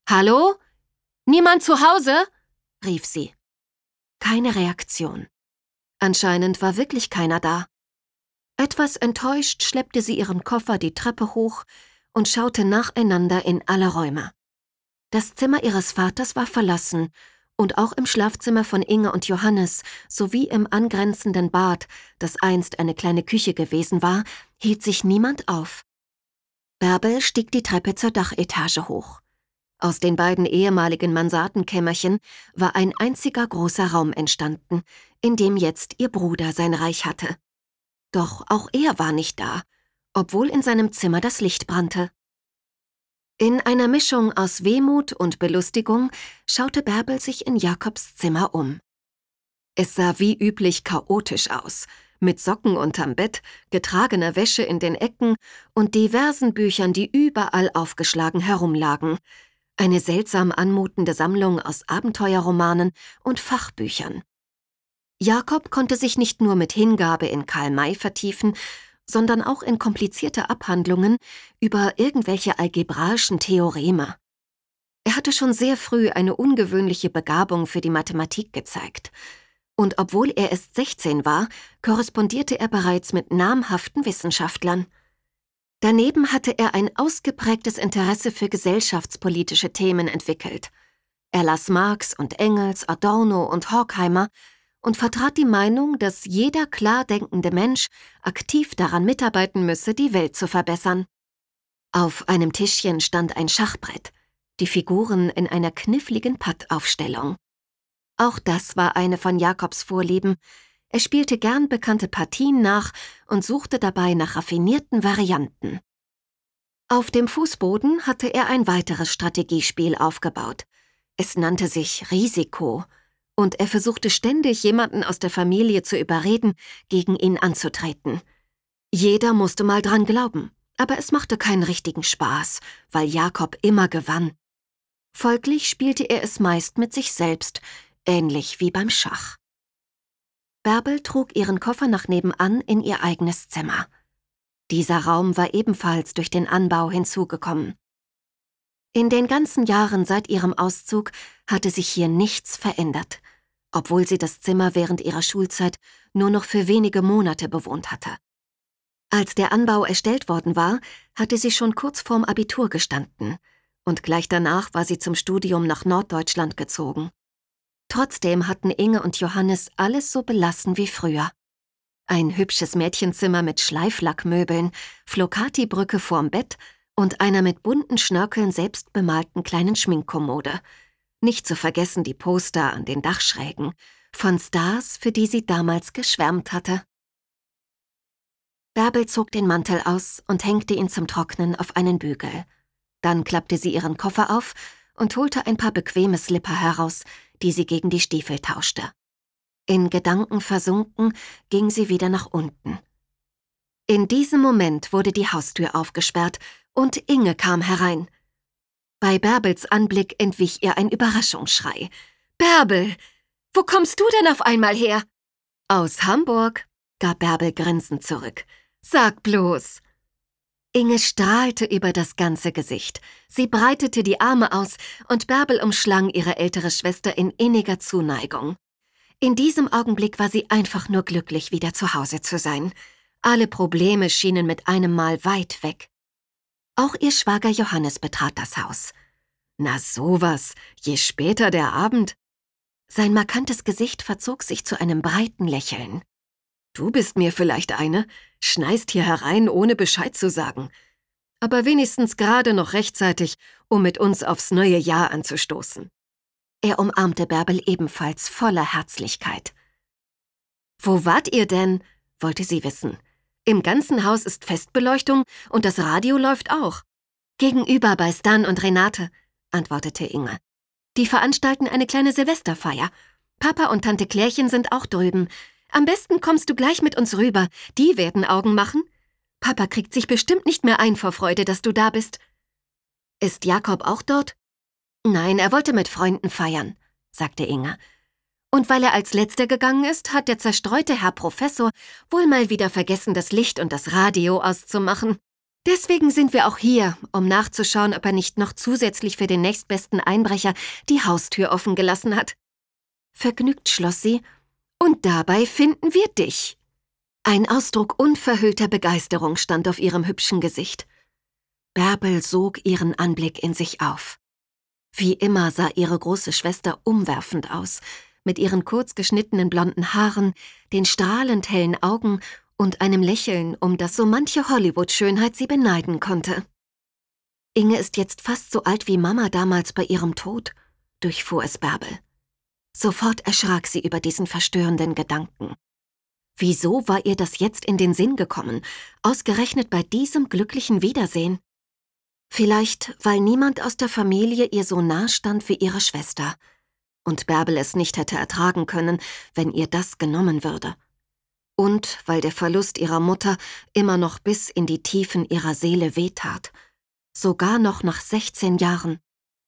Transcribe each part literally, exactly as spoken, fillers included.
»Hallo? Niemand zu Hause?« rief sie. Keine Reaktion. Anscheinend war wirklich keiner da. Etwas enttäuscht schleppte sie ihren Koffer die Treppe hoch und schaute nacheinander in alle Räume. Das Zimmer ihres Vaters war verlassen und auch im Schlafzimmer von Inge und Johannes sowie im angrenzenden Bad, das einst eine kleine Küche gewesen war, hielt sich niemand auf. Bärbel stieg die Treppe zur Dachetage hoch. Aus den beiden ehemaligen Mansardenkämmerchen war ein einziger großer Raum entstanden, in dem jetzt ihr Bruder sein Reich hatte. Doch auch er war nicht da, obwohl in seinem Zimmer das Licht brannte. In einer Mischung aus Wehmut und Belustigung schaute Bärbel sich in Jakobs Zimmer um. Es sah wie üblich chaotisch aus, mit Socken unterm Bett, getragener Wäsche in den Ecken und diversen Büchern, die überall aufgeschlagen herumlagen. Eine seltsam anmutende Sammlung aus Abenteuerromanen und Fachbüchern. Jakob konnte sich nicht nur mit Hingabe in Karl May vertiefen, sondern auch in komplizierte Abhandlungen über irgendwelche algebraischen Theoreme. Er hatte schon sehr früh eine ungewöhnliche Begabung für die Mathematik gezeigt. Und obwohl er erst sechzehn war, korrespondierte er bereits mit namhaften Wissenschaftlern. Daneben hatte er ein ausgeprägtes Interesse für gesellschaftspolitische Themen entwickelt. Er las Marx und Engels, Adorno und Horkheimer und vertrat die Meinung, dass jeder klar denkende Mensch aktiv daran mitarbeiten müsse, die Welt zu verbessern. Auf einem Tischchen stand ein Schachbrett, die Figuren in einer kniffligen Pattaufstellung. Auch das war eine von Jakobs Vorlieben. Er spielte gern bekannte Partien nach und suchte dabei nach raffinierten Varianten. Auf dem Fußboden hatte er ein weiteres Strategiespiel aufgebaut. Es nannte sich Risiko, und er versuchte ständig, jemanden aus der Familie zu überreden, gegen ihn anzutreten. Jeder musste mal dran glauben, aber es machte keinen richtigen Spaß, weil Jakob immer gewann. Folglich spielte er es meist mit sich selbst, ähnlich wie beim Schach. Bärbel trug ihren Koffer nach nebenan in ihr eigenes Zimmer. Dieser Raum war ebenfalls durch den Anbau hinzugekommen. In den ganzen Jahren seit ihrem Auszug hatte sich hier nichts verändert, obwohl sie das Zimmer während ihrer Schulzeit nur noch für wenige Monate bewohnt hatte. Als der Anbau erstellt worden war, hatte sie schon kurz vorm Abitur gestanden und gleich danach war sie zum Studium nach Norddeutschland gezogen. Trotzdem hatten Inge und Johannes alles so belassen wie früher. Ein hübsches Mädchenzimmer mit Schleiflackmöbeln, Flocati-Brücke vorm Bett und einer mit bunten Schnörkeln selbst bemalten kleinen Schminkkommode. Nicht zu vergessen die Poster an den Dachschrägen von Stars, für die sie damals geschwärmt hatte. Bärbel zog den Mantel aus und hängte ihn zum Trocknen auf einen Bügel. Dann klappte sie ihren Koffer auf und holte ein paar bequeme Slipper heraus, die sie gegen die Stiefel tauschte. In Gedanken versunken ging sie wieder nach unten. In diesem Moment wurde die Haustür aufgesperrt und Inge kam herein. Bei Bärbels Anblick entwich ihr ein Überraschungsschrei. »Bärbel, wo kommst du denn auf einmal her?« »Aus Hamburg«, gab Bärbel grinsend zurück. »Sag bloß.« Inge strahlte über das ganze Gesicht. Sie breitete die Arme aus und Bärbel umschlang ihre ältere Schwester in inniger Zuneigung. In diesem Augenblick war sie einfach nur glücklich, wieder zu Hause zu sein. Alle Probleme schienen mit einem Mal weit weg. Auch ihr Schwager Johannes betrat das Haus. »Na sowas, je später der Abend.« Sein markantes Gesicht verzog sich zu einem breiten Lächeln. »Du bist mir vielleicht eine, schneist hier herein, ohne Bescheid zu sagen. Aber wenigstens gerade noch rechtzeitig, um mit uns aufs neue Jahr anzustoßen.« Er umarmte Bärbel ebenfalls voller Herzlichkeit. »Wo wart ihr denn?« wollte sie wissen. »Im ganzen Haus ist Festbeleuchtung und das Radio läuft auch.« »Gegenüber bei Stan und Renate«, antwortete Inge. »Die veranstalten eine kleine Silvesterfeier. Papa und Tante Klärchen sind auch drüben. Am besten kommst du gleich mit uns rüber. Die werden Augen machen. Papa kriegt sich bestimmt nicht mehr ein vor Freude, dass du da bist.« »Ist Jakob auch dort?« »Nein, er wollte mit Freunden feiern«, sagte Inge. »Und weil er als Letzter gegangen ist, hat der zerstreute Herr Professor wohl mal wieder vergessen, das Licht und das Radio auszumachen. Deswegen sind wir auch hier, um nachzuschauen, ob er nicht noch zusätzlich für den nächstbesten Einbrecher die Haustür offen gelassen hat. Vergnügt schloss sie, und dabei finden wir dich. Ein Ausdruck unverhüllter Begeisterung stand auf ihrem hübschen Gesicht. Bärbel sog ihren Anblick in sich auf. Wie immer sah ihre große Schwester umwerfend aus, mit ihren kurz geschnittenen blonden Haaren, den strahlend hellen Augen und einem Lächeln, um das so manche Hollywood-Schönheit sie beneiden konnte. Inge ist jetzt fast so alt wie Mama damals bei ihrem Tod, durchfuhr es Bärbel. Sofort erschrak sie über diesen verstörenden Gedanken. Wieso war ihr das jetzt in den Sinn gekommen, ausgerechnet bei diesem glücklichen Wiedersehen? Vielleicht, weil niemand aus der Familie ihr so nah stand wie ihre Schwester und Bärbel es nicht hätte ertragen können, wenn ihr das genommen würde. Und weil der Verlust ihrer Mutter immer noch bis in die Tiefen ihrer Seele wehtat. Sogar noch nach sechzehn Jahren.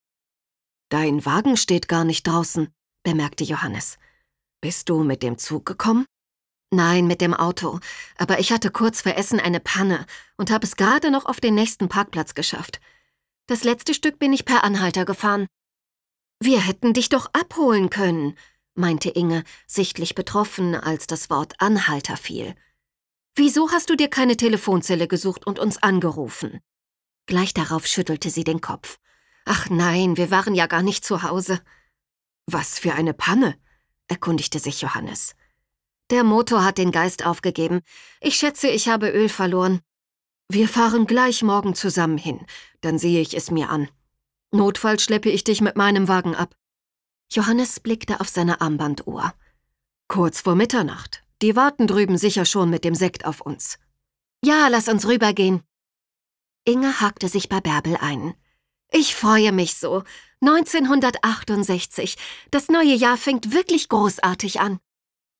»Dein Wagen steht gar nicht draußen«, bemerkte Johannes. »Bist du mit dem Zug gekommen?« »Nein, mit dem Auto. Aber ich hatte kurz vor Essen eine Panne und habe es gerade noch auf den nächsten Parkplatz geschafft. Das letzte Stück bin ich per Anhalter gefahren.« »Wir hätten dich doch abholen können«, meinte Inge, sichtlich betroffen, als das Wort Anhalter fiel. »Wieso hast du dir keine Telefonzelle gesucht und uns angerufen?« Gleich darauf schüttelte sie den Kopf. »Ach nein, wir waren ja gar nicht zu Hause.« »Was für eine Panne?« erkundigte sich Johannes. »Der Motor hat den Geist aufgegeben. Ich schätze, ich habe Öl verloren. Wir fahren gleich morgen zusammen hin, dann sehe ich es mir an. Notfalls schleppe ich dich mit meinem Wagen ab.« Johannes blickte auf seine Armbanduhr. »Kurz vor Mitternacht. Die warten drüben sicher schon mit dem Sekt auf uns.« »Ja, lass uns rübergehen.« Inge hakte sich bei Bärbel ein. »Ich freue mich so. neunzehnhundertachtundsechzig. Das neue Jahr fängt wirklich großartig an.«